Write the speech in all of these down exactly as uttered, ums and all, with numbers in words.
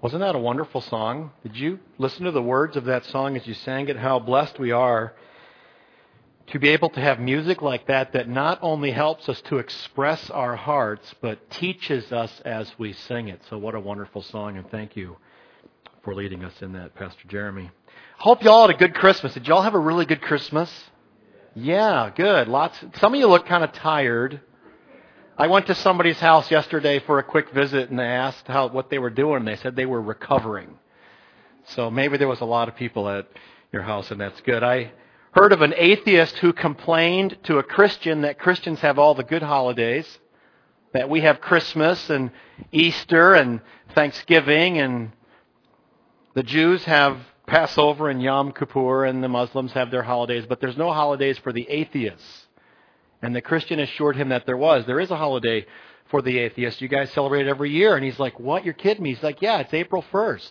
Wasn't that a wonderful song? Did you listen to the words of that song as you sang it? How blessed we are to be able to have music like that that not only helps us to express our hearts, but teaches us as we sing it. So what a wonderful song, and thank you for leading us in that, Pastor Jeremy. Hope y'all had a good Christmas. Did y'all have a really good Christmas? Yeah, good. Lots. Some of you look kind of tired. I went to somebody's house yesterday for a quick visit, and they asked how what they were doing, and they said they were recovering. So maybe there was a lot of people at your house, and that's good. I heard of an atheist who complained to a Christian that Christians have all the good holidays, that we have Christmas and Easter and Thanksgiving, and the Jews have Passover and Yom Kippur, and the Muslims have their holidays, but there's no holidays for the atheists. And the Christian assured him that there was. There is a holiday for the atheist. You guys celebrate it every year. And he's like, what? You're kidding me? He's like, yeah, it's April first.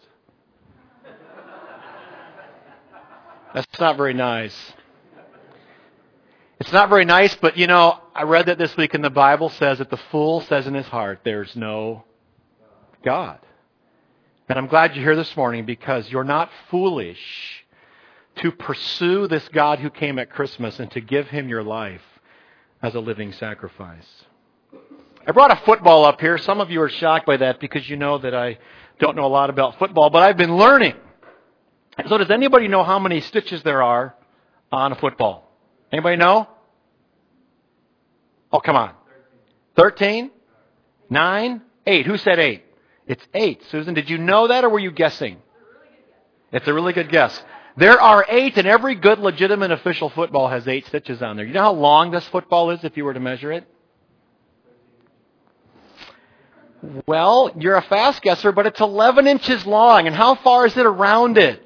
That's not very nice. It's not very nice, but you know, I read that this week in the Bible says that the fool says in his heart, there's no God. And I'm glad you're here this morning because you're not foolish to pursue this God who came at Christmas and to give Him your life as a living sacrifice. I brought a football up here. Some of you are shocked by that because you know that I don't know a lot about football, but I've been learning. So does anybody know how many stitches there are on a football? Anybody know? Oh, come on. Thirteen? Nine? Eight. Who said eight? It's eight. Susan, did you know that or were you guessing? It's a really good guess. There are eight, and every good, legitimate official football has eight stitches on there. You know how long this football is if you were to measure it? Well, you're a fast guesser, but it's eleven inches long. And how far is it around it?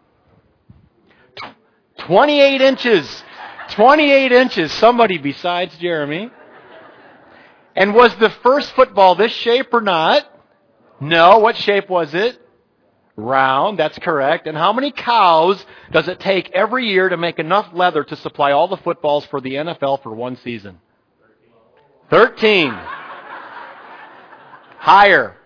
twenty-eight inches. twenty-eight inches. Somebody besides Jeremy. And was the first football this shape or not? No. What shape was it? Round, that's correct. And how many cows does it take every year to make enough leather to supply all the footballs for the N F L for one season? Thirteen. Higher.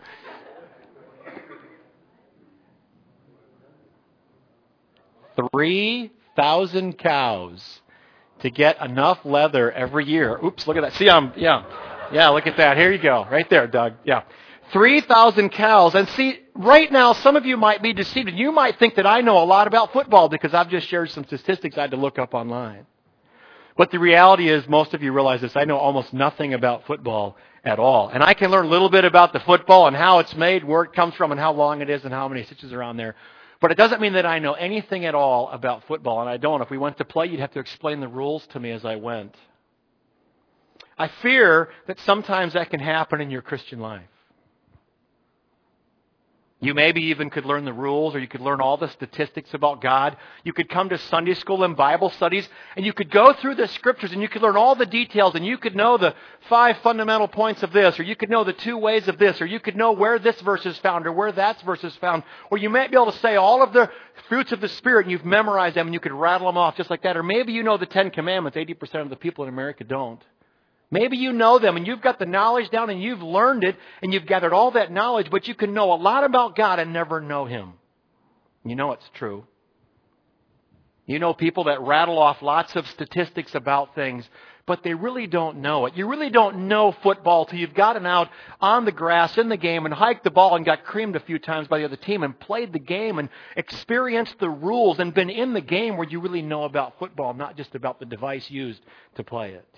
Three thousand cows to get enough leather every year. Oops, look at that. See, I'm, yeah. Yeah, look at that. Here you go. Right there, Doug. Yeah. three thousand cows. And see, right now, some of you might be deceived. You might think that I know a lot about football because I've just shared some statistics I had to look up online. But the reality is, most of you realize this, I know almost nothing about football at all. And I can learn a little bit about the football and how it's made, where it comes from, and how long it is, and how many stitches are on there. But it doesn't mean that I know anything at all about football, and I don't. If we went to play, you'd have to explain the rules to me as I went. I fear that sometimes that can happen in your Christian life. You maybe even could learn the rules, or you could learn all the statistics about God. You could come to Sunday school and Bible studies, and you could go through the Scriptures, and you could learn all the details, and you could know the five fundamental points of this, or you could know the two ways of this, or you could know where this verse is found, or where that verse is found, or you might be able to say all of the fruits of the Spirit, and you've memorized them, and you could rattle them off just like that. Or maybe you know the Ten Commandments. eighty percent of the people in America don't. Maybe you know them and you've got the knowledge down and you've learned it and you've gathered all that knowledge, but you can know a lot about God and never know Him. You know it's true. You know people that rattle off lots of statistics about things, but they really don't know it. You really don't know football till you've gotten out on the grass in the game and hiked the ball and got creamed a few times by the other team and played the game and experienced the rules and been in the game where you really know about football, not just about the device used to play it.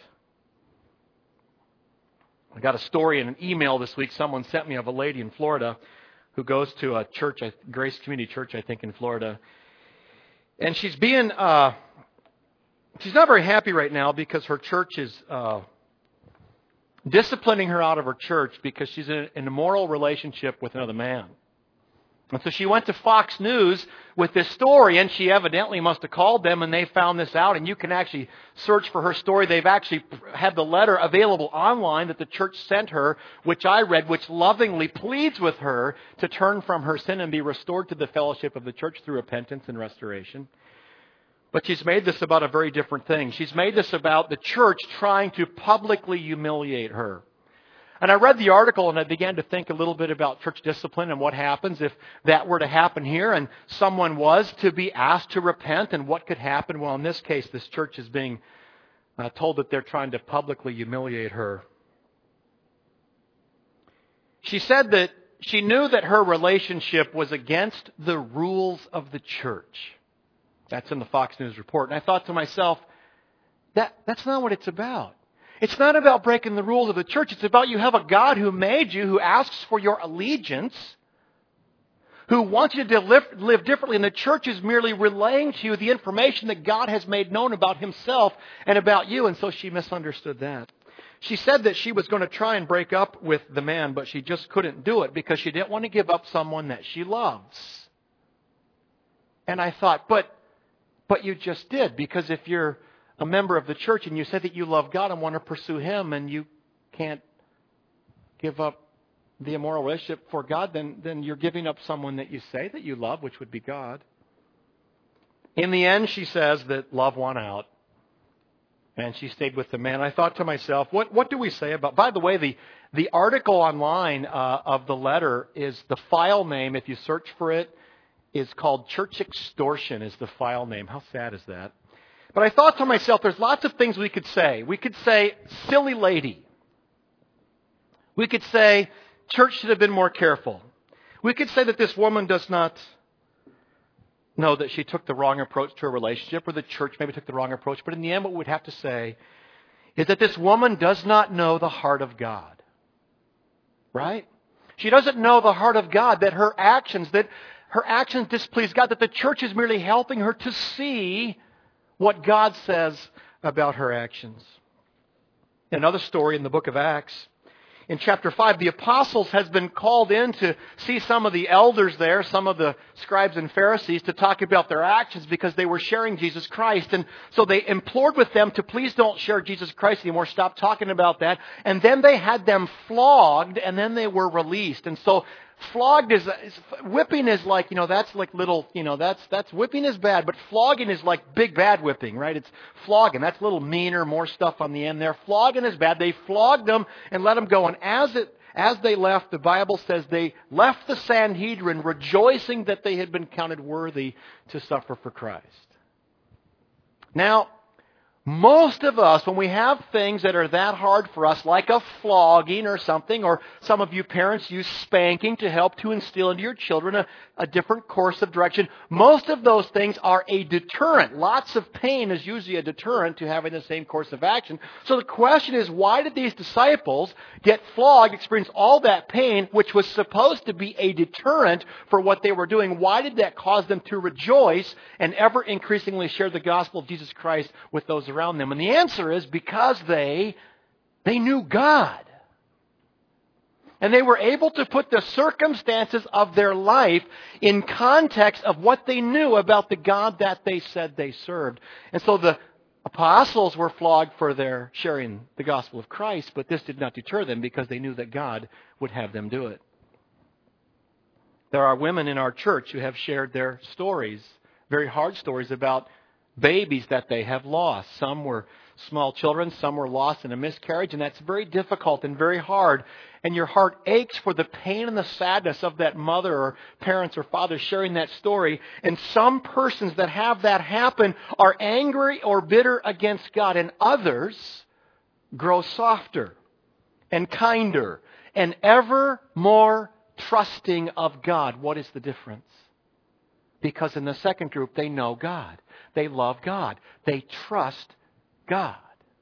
I got a story in an email this week someone sent me of a lady in Florida who goes to a church, Grace Community Church, I think, in Florida. And she's being, uh, she's not very happy right now because her church is uh, disciplining her out of her church because she's in an immoral relationship with another man. And so she went to Fox News with this story, and she evidently must have called them, and they found this out. And you can actually search for her story. They've actually had the letter available online that the church sent her, which I read, which lovingly pleads with her to turn from her sin and be restored to the fellowship of the church through repentance and restoration. But she's made this about a very different thing. She's made this about the church trying to publicly humiliate her. And I read the article and I began to think a little bit about church discipline and what happens if that were to happen here and someone was to be asked to repent and what could happen. Well, in this case, this church is being uh, told that they're trying to publicly humiliate her. She said that she knew that her relationship was against the rules of the church. That's in the Fox News report. And I thought to myself, that that's not what it's about. It's not about breaking the rules of the church. It's about you have a God who made you, who asks for your allegiance, who wants you to live, live differently. And the church is merely relaying to you the information that God has made known about Himself and about you. And so she misunderstood that. She said that she was going to try and break up with the man, but she just couldn't do it because she didn't want to give up someone that she loves. And I thought, but, but you just did, because if you're a member of the church and you say that you love God and want to pursue Him and you can't give up the immoral relationship for God, then, then you're giving up someone that you say that you love, which would be God. In the end, she says that love won out. And she stayed with the man. I thought to myself, what, what do we say about... By the way, the, the article online uh, of the letter is the file name, if you search for it, is called Church Extortion is the file name. How sad is that? But I thought to myself, there's lots of things we could say. We could say, silly lady. We could say, church should have been more careful. We could say that this woman does not know that she took the wrong approach to a relationship, or the church maybe took the wrong approach. But in the end, what we would have to say is that this woman does not know the heart of God. Right? She doesn't know the heart of God, that her actions, that her actions displease God, that the church is merely helping her to see what God says about her actions. Another story in the book of Acts. In chapter five, the apostles has been called in to see some of the elders there, some of the scribes and Pharisees, to talk about their actions because they were sharing Jesus Christ. And so they implored with them to please don't share Jesus Christ anymore. Stop talking about that. And then they had them flogged, and then they were released. And so flogged is, is whipping is like, you know, that's like little, you know, that's that's whipping is bad, but flogging is like big bad whipping, right? It's flogging. That's a little meaner, more stuff on the end there. Flogging is bad. They flogged them and let them go. And as it as they left, the Bible says they left the Sanhedrin rejoicing that they had been counted worthy to suffer for Christ. Now, most of us, when we have things that are that hard for us, like a flogging or something, or some of you parents use spanking to help to instill into your children a, a different course of direction, most of those things are a deterrent. Lots of pain is usually a deterrent to having the same course of action. So the question is, why did these disciples get flogged, experience all that pain, which was supposed to be a deterrent for what they were doing? Why did that cause them to rejoice and ever increasingly share the gospel of Jesus Christ with those around them? And the answer is because they they knew God. And they were able to put the circumstances of their life in context of what they knew about the God that they said they served. And so the apostles were flogged for their sharing the gospel of Christ, but this did not deter them because they knew that God would have them do it. There are women in our church who have shared their stories, very hard stories about babies that they have lost. Some were small children, some were lost in a miscarriage, and that's very difficult and very hard. And your heart aches for the pain and the sadness of that mother or parents or father sharing that story. And some persons that have that happen are angry or bitter against God, and others grow softer and kinder and ever more trusting of God. What is the difference? Because in the second group, they know God. They love God. They trust God.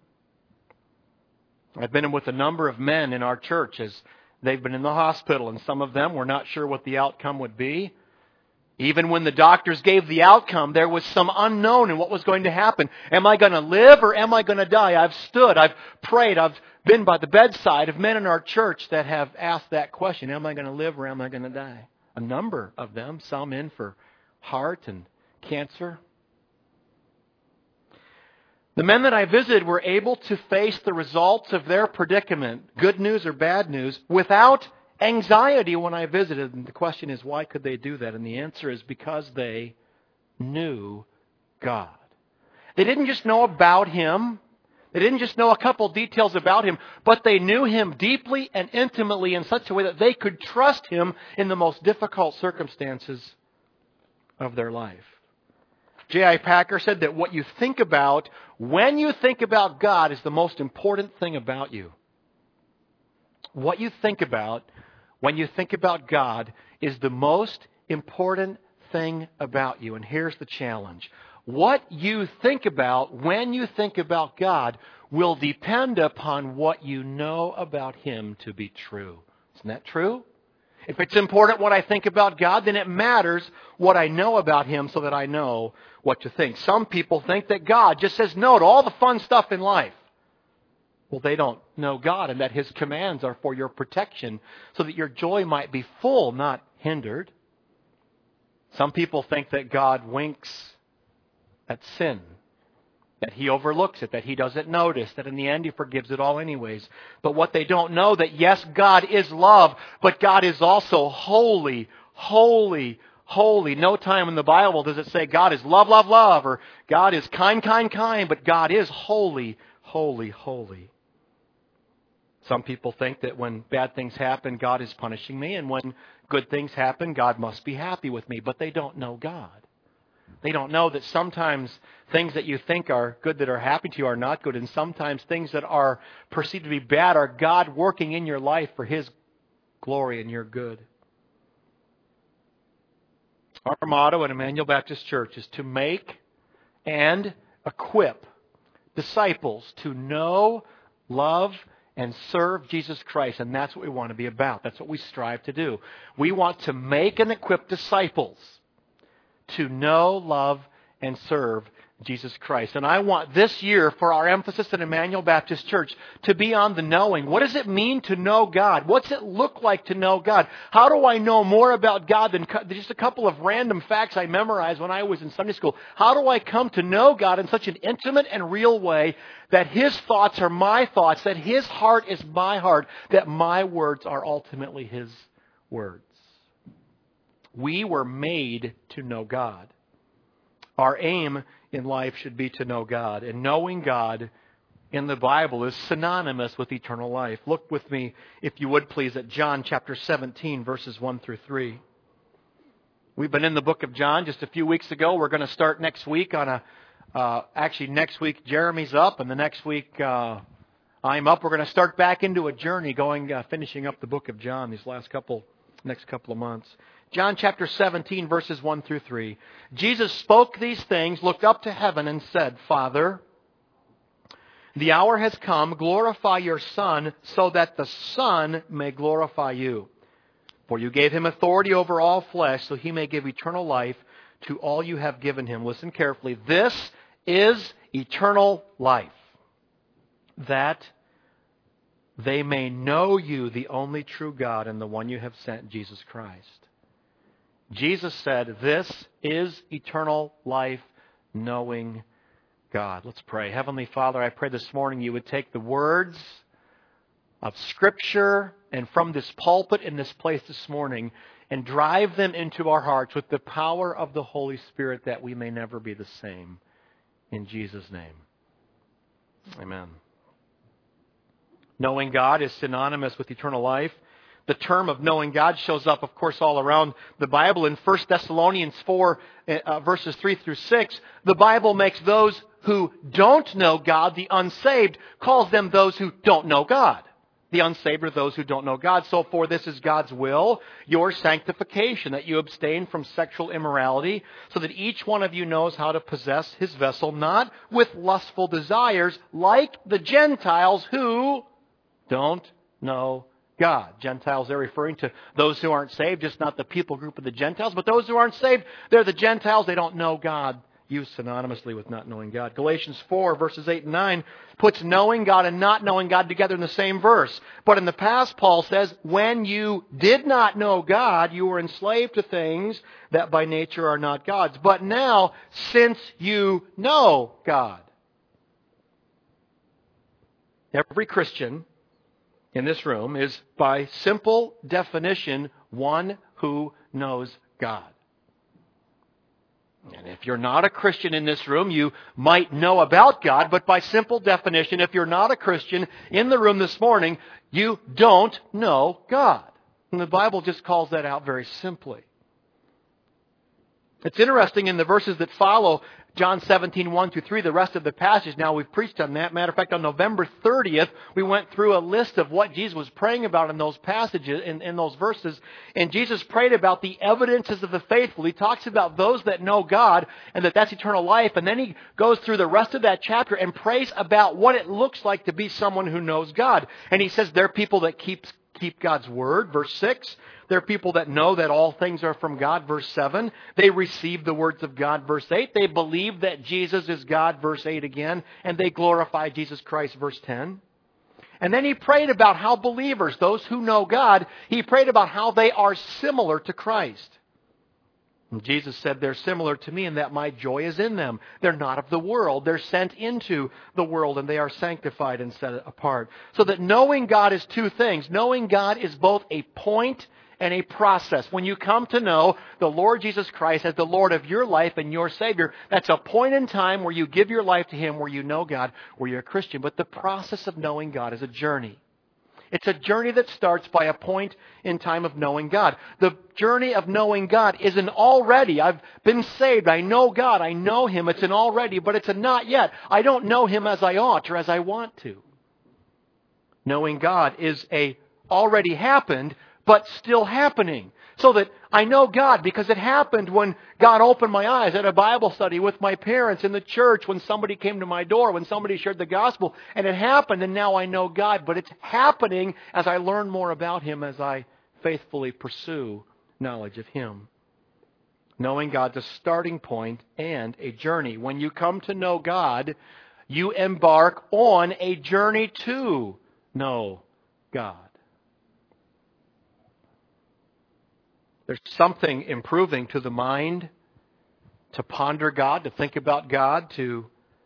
I've been with a number of men in our church as they've been in the hospital, and some of them were not sure what the outcome would be. Even when the doctors gave the outcome, there was some unknown in what was going to happen. Am I going to live or am I going to die? I've stood, I've prayed, I've been by the bedside of men in our church that have asked that question. Am I going to live or am I going to die? A number of them, some in for heart and cancer. The men that I visited were able to face the results of their predicament, good news or bad news, without anxiety when I visited. And the question is, why could they do that? And the answer is because they knew God. They didn't just know about Him. They They didn't just know a couple details about Him, but they knew Him deeply and intimately in such a way that they could trust Him in the most difficult circumstances of their life. J I Packer said that what you think about when you think about God is the most important thing about you. What you think about when you think about God is the most important thing about you. And here's the challenge. What you think about when you think about God will depend upon what you know about Him to be true. Isn't that true? If it's important what I think about God, then it matters what I know about Him so that I know what to think. Some people think that God just says no to all the fun stuff in life. Well, they don't know God and that His commands are for your protection so that your joy might be full, not hindered. Some people think that God winks at sin, that He overlooks it, that He doesn't notice, that in the end He forgives it all anyways. But what they don't know, that yes, God is love, but God is also holy, holy, holy. No time in the Bible does it say God is love, love, love, or God is kind, kind, kind, but God is holy, holy, holy. Some people think that when bad things happen, God is punishing me, and when good things happen, God must be happy with me, but they don't know God. They don't know that sometimes things that you think are good that are happening to you are not good, and sometimes things that are perceived to be bad are God working in your life for His glory and your good. Our motto at Emmanuel Baptist Church is to make and equip disciples to know, love, and serve Jesus Christ. And that's what we want to be about. That's what we strive to do. We want to make and equip disciples to know, love, and serve Jesus Christ. And I want this year for our emphasis at Emmanuel Baptist Church to be on the knowing. What does it mean to know God? What's it look like to know God? How do I know more about God than just a couple of random facts I memorized when I was in Sunday school? How do I come to know God in such an intimate and real way that His thoughts are my thoughts, that His heart is my heart, that my words are ultimately His words? We were made to know God. Our aim in life should be to know God. And knowing God in the Bible is synonymous with eternal life. Look with me, if you would please, at John chapter seventeen, verses one through three. We've been in the book of John just a few weeks ago. We're going to start next week on a... Uh, actually, next week Jeremy's up, and the next week uh, I'm up. We're going to start back into a journey going, uh, finishing up the book of John these last couple, next couple of months. John chapter seventeen, verses one through three. Jesus spoke these things, looked up to heaven, and said, Father, the hour has come. Glorify your Son, so that the Son may glorify you. For you gave Him authority over all flesh, so He may give eternal life to all you have given Him. Listen carefully. This is eternal life, that they may know you, the only true God, and the one you have sent, Jesus Christ. Jesus said, this is eternal life, knowing God. Let's pray. Heavenly Father, I pray this morning you would take the words of Scripture and from this pulpit in this place this morning and drive them into our hearts with the power of the Holy Spirit that we may never be the same. In Jesus' name. Amen. Knowing God is synonymous with eternal life. The term of knowing God shows up, of course, all around the Bible. In First Thessalonians four, uh, verses three through six, the Bible makes those who don't know God, the unsaved, calls them those who don't know God. The unsaved are those who don't know God. So for this is God's will, your sanctification, that you abstain from sexual immorality, so that each one of you knows how to possess his vessel, not with lustful desires, like the Gentiles who don't know God. Gentiles, they're referring to those who aren't saved, just not the people group of the Gentiles, but those who aren't saved, they're the Gentiles. They don't know God, used synonymously with not knowing God. Galatians four, verses eight and nine, puts knowing God and not knowing God together in the same verse. But in the past, Paul says, when you did not know God, you were enslaved to things that by nature are not God's. But now, since you know God. Every Christian in this room is, by simple definition, one who knows God. And if you're not a Christian in this room, you might know about God, but by simple definition, if you're not a Christian in the room this morning, you don't know God. And the Bible just calls that out very simply. It's interesting in the verses that follow, John seventeen, one through three, the rest of the passage. Now, we've preached on that. Matter of fact, on November thirtieth, we went through a list of what Jesus was praying about in those passages, in, in those verses. And Jesus prayed about the evidences of the faithful. He talks about those that know God and that that's eternal life. And then he goes through the rest of that chapter and prays about what it looks like to be someone who knows God. And he says they're people that keep, keep God's word, verse six. They're people that know that all things are from God, verse seven. They receive the words of God, verse eight. They believe that Jesus is God, verse eight again. And they glorify Jesus Christ, verse ten. And then he prayed about how believers, those who know God, he prayed about how they are similar to Christ. And Jesus said they're similar to me and that my joy is in them. They're not of the world. They're sent into the world and they are sanctified and set apart. So that knowing God is two things. Knowing God is both a point and a process. When you come to know the Lord Jesus Christ as the Lord of your life and your Savior, that's a point in time where you give your life to Him, where you know God, where you're a Christian. But the process of knowing God is a journey. It's a journey that starts by a point in time of knowing God. The journey of knowing God is an already. I've been saved. I know God. I know Him. It's an already, but it's a not yet. I don't know Him as I ought or as I want to. Knowing God is a already happened, but still happening. So that I know God because it happened when God opened my eyes at a Bible study with my parents in the church, when somebody came to my door, when somebody shared the gospel, and it happened and now I know God. But it's happening as I learn more about Him, as I faithfully pursue knowledge of Him. Knowing God's a starting point and a journey. When you come to know God, you embark on a journey to know God. There's something improving to the mind to ponder God, to think about God, to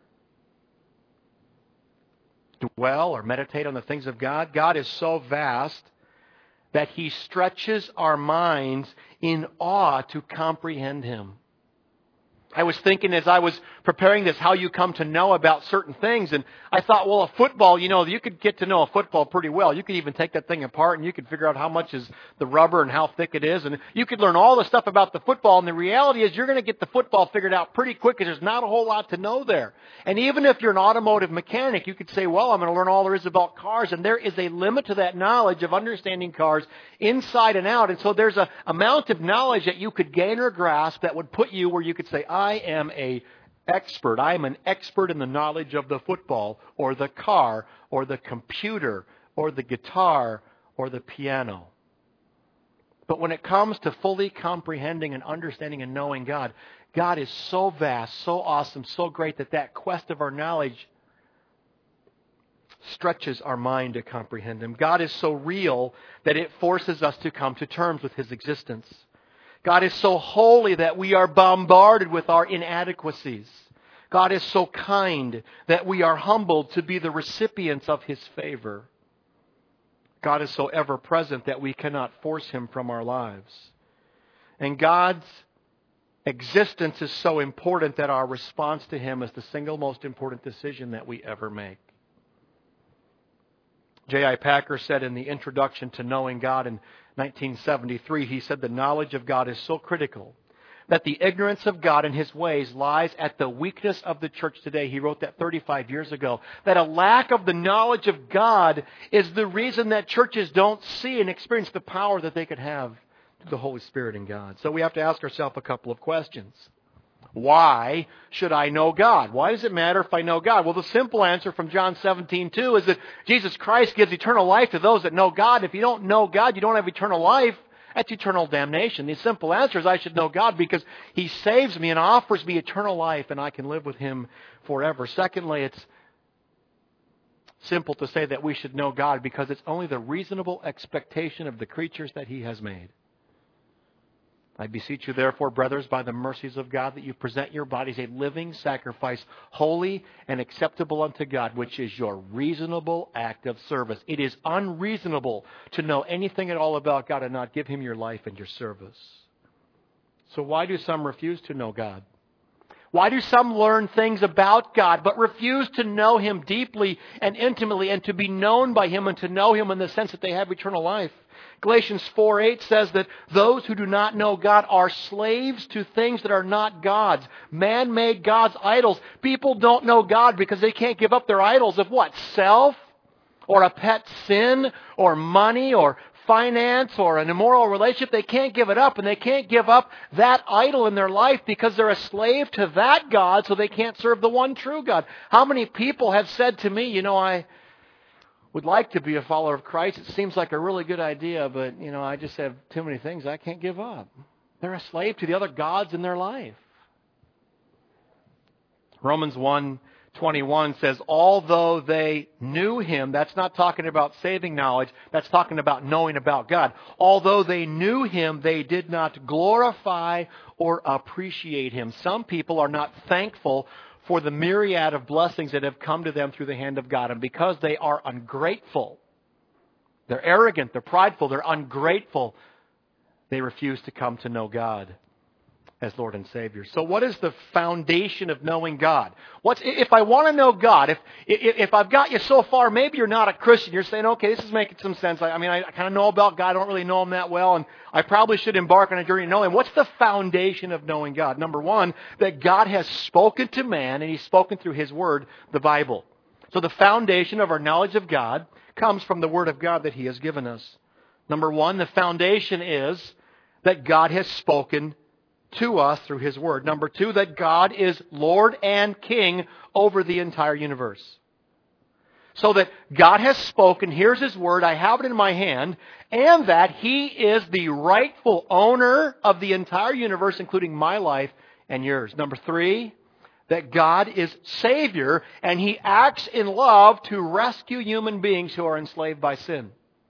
dwell or meditate on the things of God. God is so vast that He stretches our minds in awe to comprehend Him. I was thinking as I was preparing this how you come to know about certain things. And I thought, well, a football, you know, you could get to know a football pretty well. You could even take that thing apart and you could figure out how much is the rubber and how thick it is. And you could learn all the stuff about the football. And the reality is you're going to get the football figured out pretty quick because there's not a whole lot to know there. And even if you're an automotive mechanic, you could say, well, I'm going to learn all there is about cars. And there is a limit to that knowledge of understanding cars inside and out. And so there's an amount of knowledge that you could gain or grasp that would put you where you could say, I am a expert. I am an expert in the knowledge of the football or the car or the computer or the guitar or the piano. But when it comes to fully comprehending and understanding and knowing God, God is so vast, so awesome, so great that that quest of our knowledge stretches our mind to comprehend Him. God is so real that it forces us to come to terms with His existence. God is so holy that we are bombarded with our inadequacies. God is so kind that we are humbled to be the recipients of His favor. God is so ever present that we cannot force Him from our lives. And God's existence is so important that our response to Him is the single most important decision that we ever make. J I Packer said in the introduction to Knowing God in nineteen seventy-three, he said the knowledge of God is so critical that the ignorance of God and His ways lies at the weakness of the church today. He wrote that thirty-five years ago. That a lack of the knowledge of God is the reason that churches don't see and experience the power that they could have through the Holy Spirit in God. So we have to ask ourselves a couple of questions. Why should I know God? Why does it matter if I know God? Well, the simple answer from John seventeen two is that Jesus Christ gives eternal life to those that know God. If you don't know God, you don't have eternal life. That's eternal damnation. The simple answer is I should know God because He saves me and offers me eternal life and I can live with Him forever. Secondly, it's simple to say that we should know God because it's only the reasonable expectation of the creatures that He has made. I beseech you, therefore, brothers, by the mercies of God, that you present your bodies a living sacrifice, holy and acceptable unto God, which is your reasonable act of service. It is unreasonable to know anything at all about God and not give Him your life and your service. So why do some refuse to know God? Why do some learn things about God but refuse to know Him deeply and intimately and to be known by Him and to know Him in the sense that they have eternal life? Galatians four eight says that those who do not know God are slaves to things that are not God's. Man-made gods, idols. People don't know God because they can't give up their idols of what? Self? Or a pet sin? Or money? Or finance or an immoral relationship? They can't give it up, and they can't give up that idol in their life because they're a slave to that God, so they can't serve the one true God. How many people have said to me, you know, I would like to be a follower of Christ. It seems like a really good idea, but, you know, I just have too many things I can't give up. They're a slave to the other gods in their life. Romans one twenty-one says, although they knew Him, that's not talking about saving knowledge, that's talking about knowing about God. Although they knew Him, they did not glorify or appreciate Him. Some people are not thankful for the myriad of blessings that have come to them through the hand of God. And because they are ungrateful, they're arrogant, they're prideful, they're ungrateful, they refuse to come to know God as Lord and Savior. So what is the foundation of knowing God? What's, if I want to know God, if, if if I've got you so far, maybe you're not a Christian. You're saying, okay, this is making some sense. I, I mean, I, I kind of know about God. I don't really know Him that well, and I probably should embark on a journey to know Him. What's the foundation of knowing God? Number one, that God has spoken to man, and He's spoken through His Word, the Bible. So the foundation of our knowledge of God comes from the Word of God that He has given us. Number one, the foundation is that God has spoken to us through His Word. Number two, that God is Lord and King over the entire universe. So that God has spoken, here's His Word, I have it in my hand, and that He is the rightful owner of the entire universe, including my life and yours. Number three, that God is Savior, and He acts in love to rescue human beings who are enslaved by sin.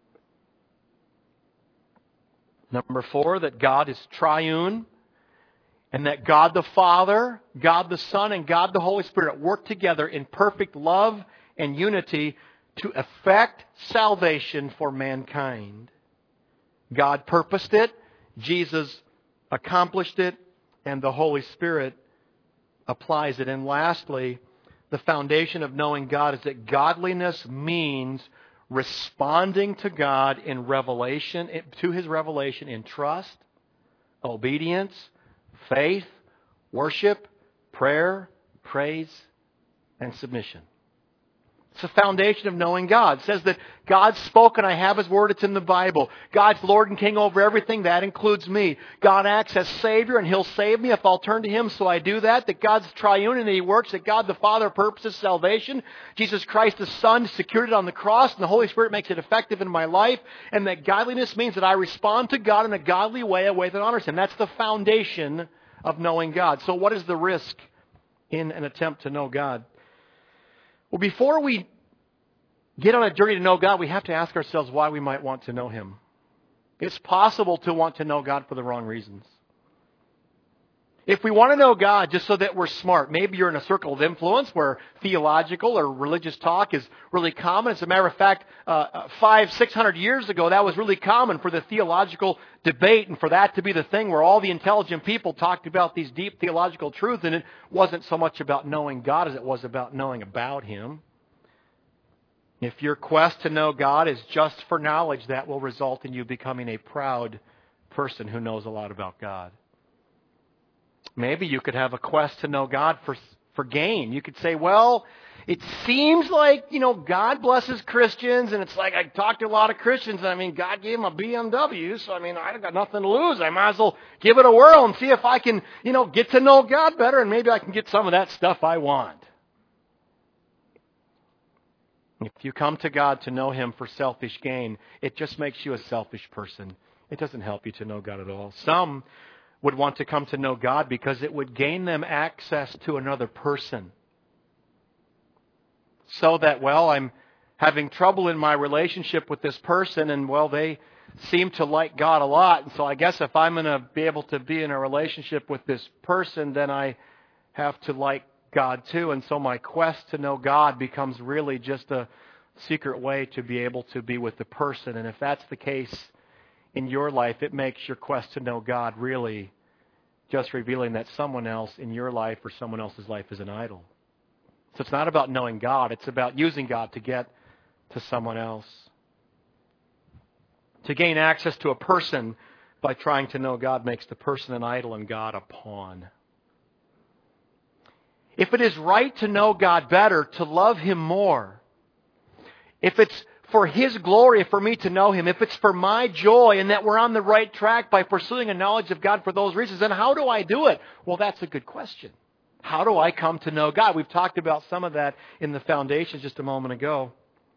Number four, that God is triune, and that God the Father, God the Son, and God the Holy Spirit work together in perfect love and unity to effect salvation for mankind. God purposed it, Jesus accomplished it, and the Holy Spirit applies it. And lastly, the foundation of knowing God is that godliness means responding to God in revelation, to His revelation in trust, obedience, faith, worship, prayer, praise, and submission. It's the foundation of knowing God. It says that God's spoken, I have His Word, it's in the Bible. God's Lord and King over everything, that includes me. God acts as Savior, and He'll save me if I'll turn to Him, so I do that. That God's triune and He works, that God the Father purposes salvation. Jesus Christ the Son secured it on the cross, and the Holy Spirit makes it effective in my life. And that godliness means that I respond to God in a godly way, a way that honors Him. That's the foundation of knowing God. So what is the risk in an attempt to know God? Well, before we get on a journey to know God, we have to ask ourselves why we might want to know Him. It's possible to want to know God for the wrong reasons. If we want to know God just so that we're smart, maybe you're in a circle of influence where theological or religious talk is really common. As a matter of fact, uh, five, six hundred years ago, that was really common for the theological debate and for that to be the thing where all the intelligent people talked about these deep theological truths, and it wasn't so much about knowing God as it was about knowing about Him. If your quest to know God is just for knowledge, that will result in you becoming a proud person who knows a lot about God. Maybe you could have a quest to know God for for gain. You could say, well, it seems like, you know, God blesses Christians, and it's like I talked to a lot of Christians, and I mean, God gave them a B M W, so I mean, I got nothing to lose. I might as well give it a whirl and see if I can, you know, get to know God better, and maybe I can get some of that stuff I want. If you come to God to know Him for selfish gain, it just makes you a selfish person. It doesn't help you to know God at all. Some would want to come to know God because it would gain them access to another person. So that, well, I'm having trouble in my relationship with this person, and, well, they seem to like God a lot, and so I guess if I'm going to be able to be in a relationship with this person, then I have to like God too. And so my quest to know God becomes really just a secret way to be able to be with the person. And if that's the case in your life, it makes your quest to know God really just revealing that someone else in your life or someone else's life is an idol. So it's not about knowing God. It's about using God to get to someone else. To gain access to a person by trying to know God makes the person an idol and God a pawn. If it is right to know God better, to love Him more, if it's for His glory for me to know Him, if it's for my joy and that we're on the right track by pursuing a knowledge of God for those reasons, then how do I do it? Well, that's a good question. How do I come to know God? We've talked about some of that in the foundations just a moment ago.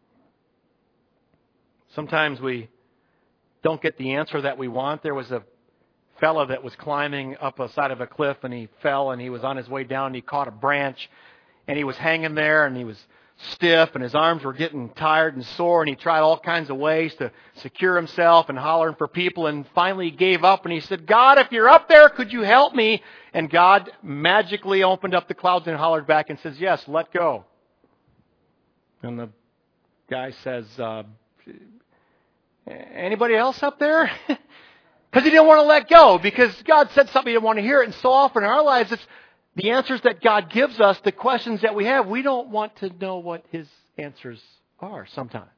Sometimes we don't get the answer that we want. There was a fellow that was climbing up a side of a cliff and he fell and he was on his way down and he caught a branch and he was hanging there and he was stiff and his arms were getting tired and sore and he tried all kinds of ways to secure himself and hollering for people and finally he gave up and he said, God, if you're up there, could you help me? And God magically opened up the clouds and hollered back and says, yes, let go. And the guy says, uh, anybody else up there? Because he didn't want to let go, because God said something he didn't want to hear it. And so often in our lives, it's the answers that God gives us, the questions that we have, we don't want to know what His answers are sometimes.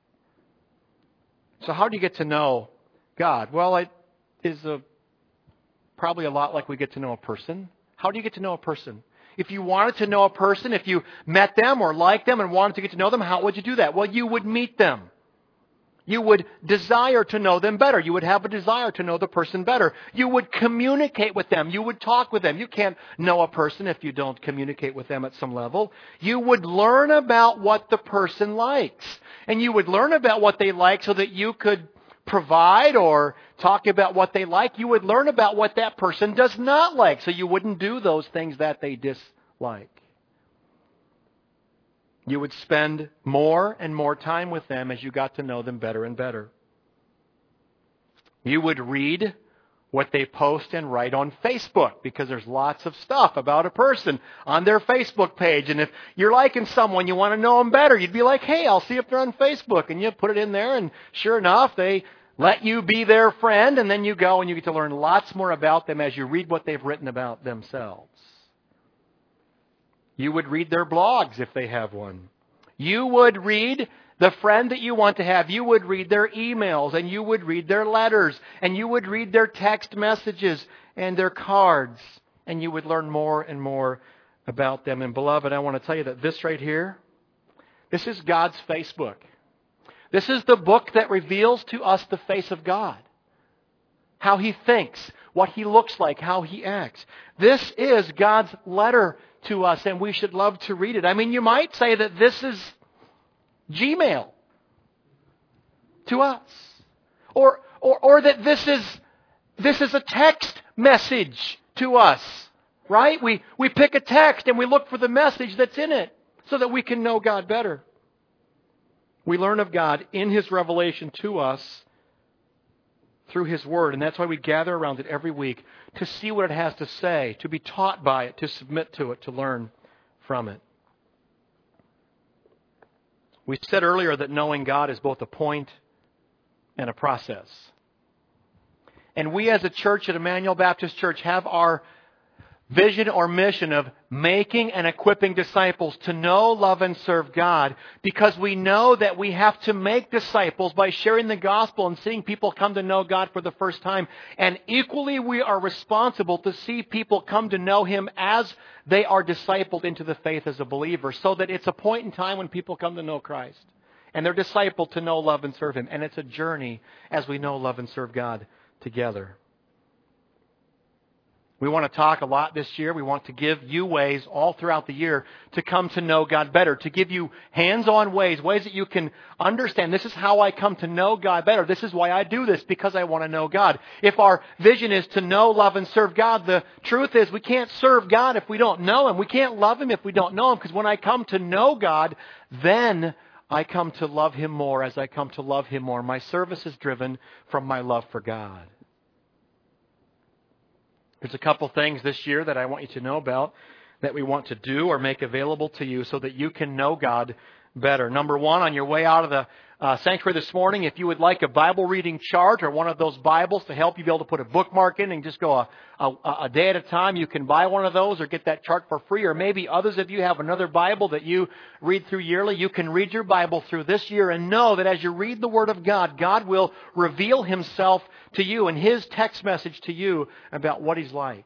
So how do you get to know God? Well, it is a, probably a lot like we get to know a person. How do you get to know a person? If you wanted to know a person, if you met them or liked them and wanted to get to know them, how would you do that? Well, you would meet them. You would desire to know them better. You would have a desire to know the person better. You would communicate with them. You would talk with them. You can't know a person if you don't communicate with them at some level. You would learn about what the person likes. And you would learn about what they like so that you could provide or talk about what they like. You would learn about what that person does not like so you wouldn't do those things that they dislike. You would spend more and more time with them as you got to know them better and better. You would read what they post and write on Facebook, because there's lots of stuff about a person on their Facebook page. And if you're liking someone, you want to know them better, you'd be like, hey, I'll see if they're on Facebook. And you put it in there, and sure enough, they let you be their friend. And then you go and you get to learn lots more about them as you read what they've written about themselves. You would read their blogs if they have one. You would read the friend that you want to have. You would read their emails, and you would read their letters, and you would read their text messages and their cards, and you would learn more and more about them. And beloved, I want to tell you that this right here, this is God's Facebook. This is the book that reveals to us the face of God. How He thinks, what He looks like, how He acts. This is God's letter to us, and we should love to read it. I mean, you might say that this is Gmail to us. Or or or that this is this is a text message to us. Right? We we pick a text and we look for the message that's in it so that we can know God better. We learn of God in His revelation to us through His Word. And that's why we gather around it every week, to see what it has to say, to be taught by it, to submit to it, to learn from it. We said earlier that knowing God is both a point and a process. And we as a church at Emmanuel Baptist Church have our vision or mission of making and equipping disciples to know, love, and serve God, because we know that we have to make disciples by sharing the gospel and seeing people come to know God for the first time. And equally, we are responsible to see people come to know Him as they are discipled into the faith as a believer, so that it's a point in time when people come to know Christ. And they're discipled to know, love, and serve Him. And it's a journey as we know, love, and serve God together. We want to talk a lot this year. We want to give you ways all throughout the year to come to know God better, to give you hands-on ways, ways that you can understand. This is how I come to know God better. This is why I do this, because I want to know God. If our vision is to know, love, and serve God, the truth is we can't serve God if we don't know Him. We can't love Him if we don't know Him, because when I come to know God, then I come to love Him more. As I come to love Him more, my service is driven from my love for God. There's a couple things this year that I want you to know about that we want to do or make available to you so that you can know God better. Number one, on your way out of the uh, sanctuary this morning, if you would like a Bible reading chart or one of those Bibles to help you be able to put a bookmark in and just go a, a, a day at a time, you can buy one of those or get that chart for free. Or maybe others of you have another Bible that you read through yearly. You can read your Bible through this year and know that as you read the Word of God, God will reveal Himself to you and His text message to you about what He's like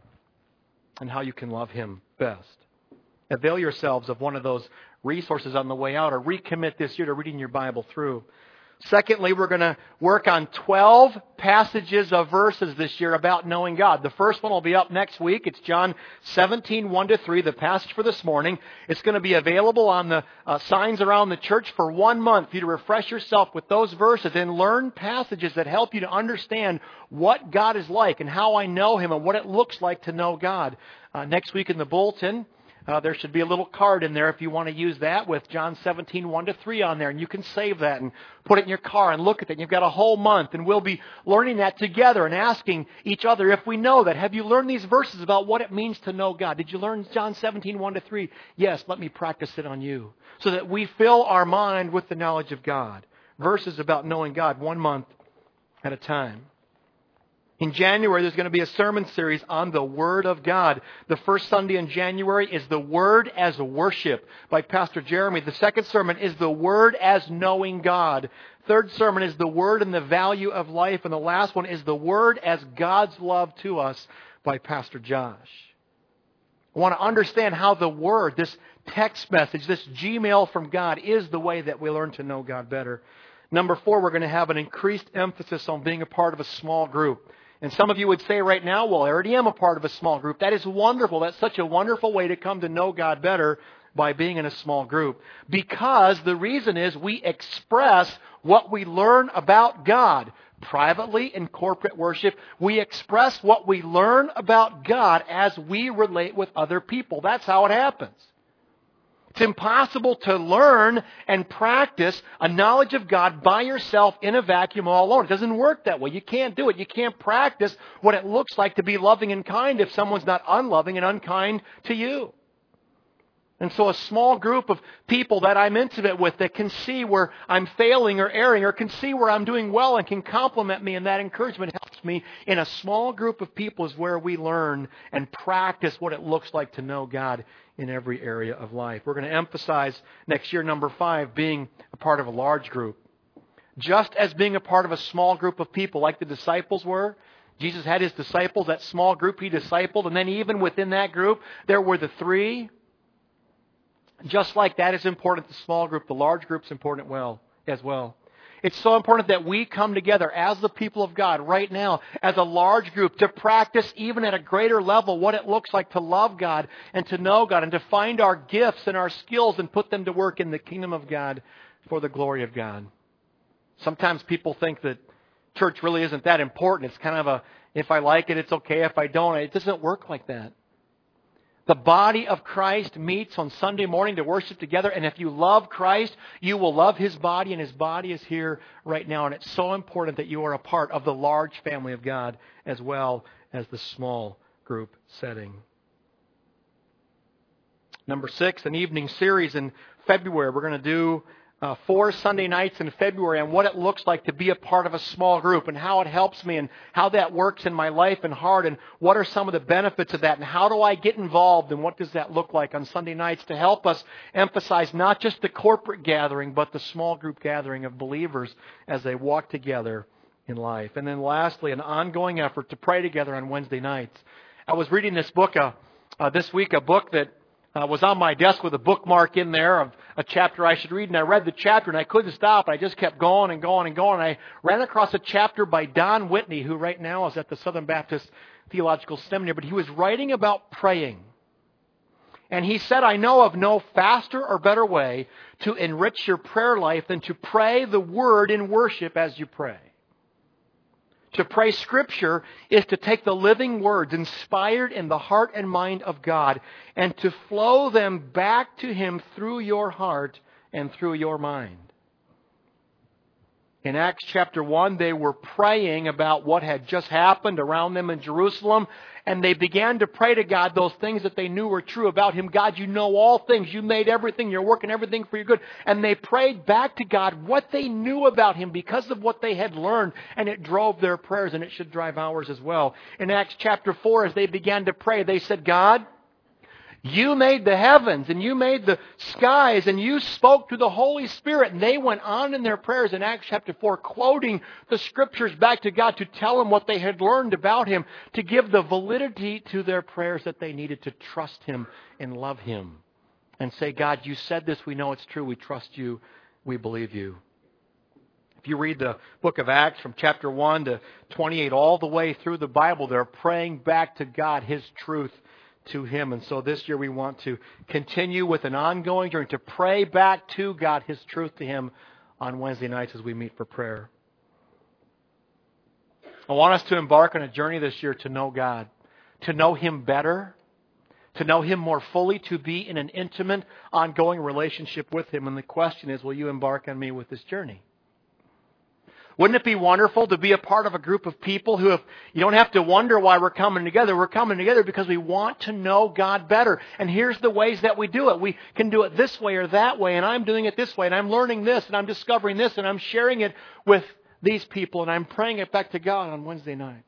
and how you can love Him best. Avail yourselves of one of those resources on the way out, or recommit this year to reading your Bible through. Secondly, we're going to work on twelve passages of verses this year about knowing God. The first one will be up next week. It's John seventeen, one to three, the passage for this morning. It's going to be available on the uh, signs around the church for one month for you to refresh yourself with those verses and learn passages that help you to understand what God is like and how I know Him and what it looks like to know God. Uh, next week in the bulletin, Uh, there should be a little card in there if you want to use that with John seventeen, one to three on there. And you can save that and put it in your car and look at it. And you've got a whole month. And we'll be learning that together and asking each other if we know that. Have you learned these verses about what it means to know God? Did you learn John seventeen, one to three? Yes, let me practice it on you. So that we fill our mind with the knowledge of God. Verses about knowing God one month at a time. In January, there's going to be a sermon series on the Word of God. The first Sunday in January is the Word as Worship by Pastor Jeremy. The second sermon is the Word as Knowing God. Third sermon is the Word and the Value of Life. And the last one is the Word as God's Love to Us by Pastor Josh. I want to understand how the Word, this text message, this Gmail from God, is the way that we learn to know God better. Number four, we're going to have an increased emphasis on being a part of a small group. And some of you would say right now, well, I already am a part of a small group. That is wonderful. That's such a wonderful way to come to know God better, by being in a small group. Because the reason is we express what we learn about God. Privately in corporate worship, we express what we learn about God as we relate with other people. That's how it happens. It's impossible to learn and practice a knowledge of God by yourself in a vacuum all alone. It doesn't work that way. You can't do it. You can't practice what it looks like to be loving and kind if someone's not unloving and unkind to you. And so a small group of people that I'm intimate with that can see where I'm failing or erring or can see where I'm doing well and can compliment me, and that encouragement helps me. In a small group of people is where we learn and practice what it looks like to know God in every area of life. We're going to emphasize next year, number five, being a part of a large group. Just as being a part of a small group of people like the disciples were, Jesus had His disciples, that small group He discipled, and then even within that group, there were the three. Just like that is important, the small group, the large group is important well as well. It's so important that we come together as the people of God right now, as a large group, to practice even at a greater level what it looks like to love God and to know God and to find our gifts and our skills and put them to work in the kingdom of God for the glory of God. Sometimes people think that church really isn't that important. It's kind of a, if I like it, it's okay. If I don't, it doesn't work like that. The body of Christ meets on Sunday morning to worship together. And if you love Christ, you will love His body. And His body is here right now. And it's so important that you are a part of the large family of God as well as the small group setting. Number six, an evening series in February. We're going to do Uh, four Sunday nights in February on what it looks like to be a part of a small group and how it helps me and how that works in my life and heart and what are some of the benefits of that and how do I get involved and what does that look like on Sunday nights to help us emphasize not just the corporate gathering but the small group gathering of believers as they walk together in life. And then lastly, an ongoing effort to pray together on Wednesday nights. I was reading this book uh, uh, this week, a book that Uh, was on my desk with a bookmark in there of a chapter I should read. And I read the chapter and I couldn't stop. I just kept going and going and going. And I ran across a chapter by Don Whitney, who right now is at the Southern Baptist Theological Seminary. But he was writing about praying. And he said, I know of no faster or better way to enrich your prayer life than to pray the Word in worship as you pray. To pray Scripture is to take the living words inspired in the heart and mind of God and to flow them back to Him through your heart and through your mind. In Acts chapter one, they were praying about what had just happened around them in Jerusalem, and they began to pray to God those things that they knew were true about Him. God, you know all things. You made everything. You're working everything for your good. And they prayed back to God what they knew about Him because of what they had learned, and it drove their prayers, and it should drive ours as well. In Acts chapter four, as they began to pray, they said, God, you made the heavens and you made the skies and you spoke to the Holy Spirit. And they went on in their prayers in Acts chapter four, quoting the Scriptures back to God to tell Him what they had learned about Him, to give the validity to their prayers that they needed to trust Him and love Him. And say, God, you said this. We know it's true. We trust you. We believe you. If you read the book of Acts from chapter one to twenty-eight, all the way through the Bible, they're praying back to God His truth to Him. And so this year we want to continue with an ongoing journey to pray back to God His truth to Him on Wednesday nights as we meet for prayer. I want us to embark on a journey this year to know God, to know Him better, to know Him more fully, to be in an intimate, ongoing relationship with Him. And the question is, will you embark on me with this journey? Wouldn't it be wonderful to be a part of a group of people who, have, you don't have to wonder why we're coming together. We're coming together because we want to know God better. And here's the ways that we do it. We can do it this way or that way, and I'm doing it this way, and I'm learning this, and I'm discovering this, and I'm sharing it with these people, and I'm praying it back to God on Wednesday nights.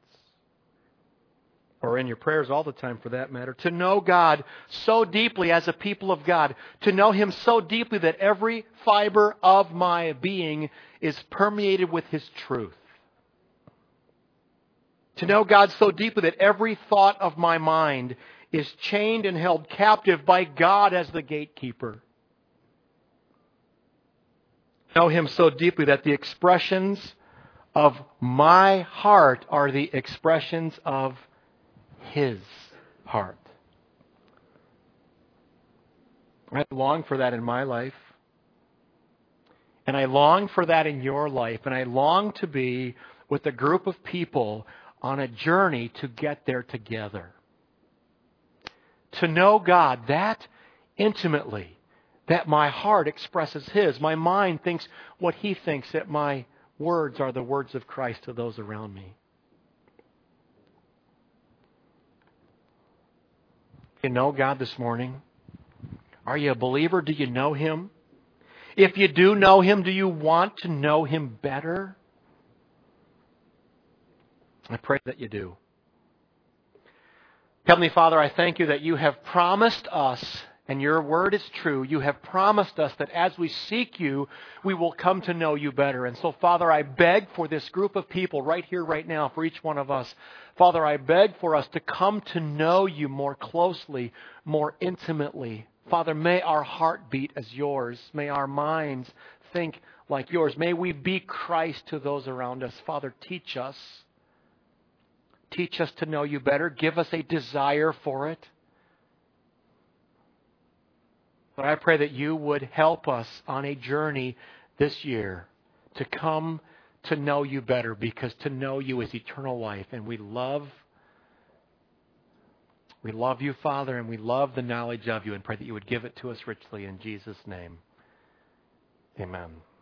Or in your prayers all the time, for that matter. To know God so deeply as a people of God. To know Him so deeply that every fiber of my being is permeated with His truth. To know God so deeply that every thought of my mind is chained and held captive by God as the gatekeeper. Know Him so deeply that the expressions of my heart are the expressions of His heart. I long for that in my life. And I long for that in your life. And I long to be with a group of people on a journey to get there together. To know God that intimately, that my heart expresses His. My mind thinks what He thinks, that my words are the words of Christ to those around me. You know God this morning? Are you a believer? Do you know Him? If you do know Him, do you want to know Him better? I pray that you do. Heavenly Father, I thank you that you have promised us, and your word is true, you have promised us that as we seek you, we will come to know you better. And so, Father, I beg for this group of people right here, right now, for each one of us. Father, I beg for us to come to know you more closely, more intimately. Father, may our heart beat as yours. May our minds think like yours. May we be Christ to those around us. Father, teach us. Teach us to know you better. Give us a desire for it. But I pray that you would help us on a journey this year to come to know you better, because to know you is eternal life. And we love, we love you, Father, and we love the knowledge of you, and pray that you would give it to us richly in Jesus' name. Amen.